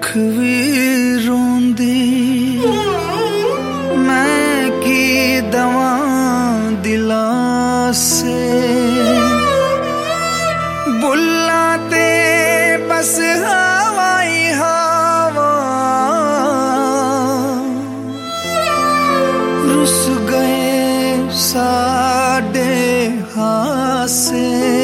भी रोंदी मैं की दवा दिला से बुलाते बस हवाई हवा रुस गए साडे हासे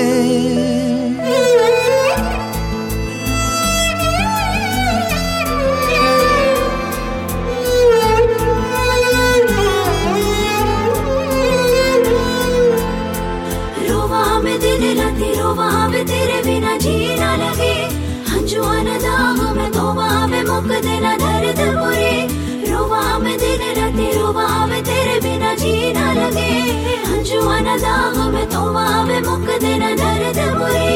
तेरे बिना जी ना लगे हंजुआ न दाग में तोबा में मुक देना दर्द बुरे रोवा में दिन राती रोवा में तेरे बिना जी ना लगे हंजुआ न दाग में तोबा में मुक देना दर्द बुरे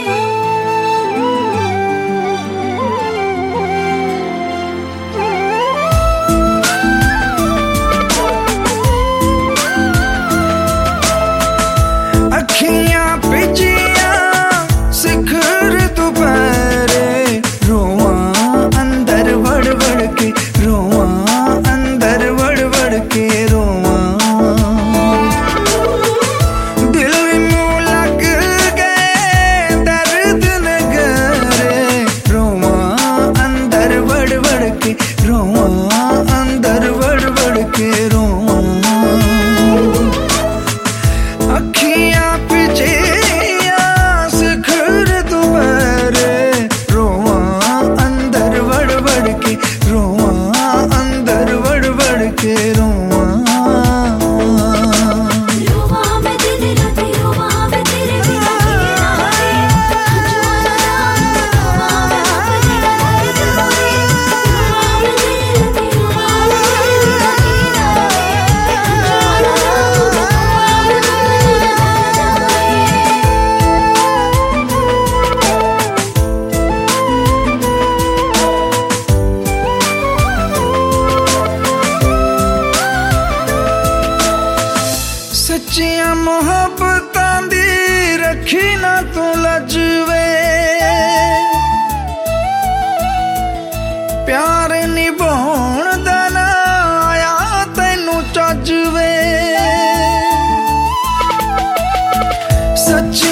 सच्चियां मोहब्बतां दी रखी ना तू लजवे प्यार निभाउण दा ना आया तैनू चजवे सच्ची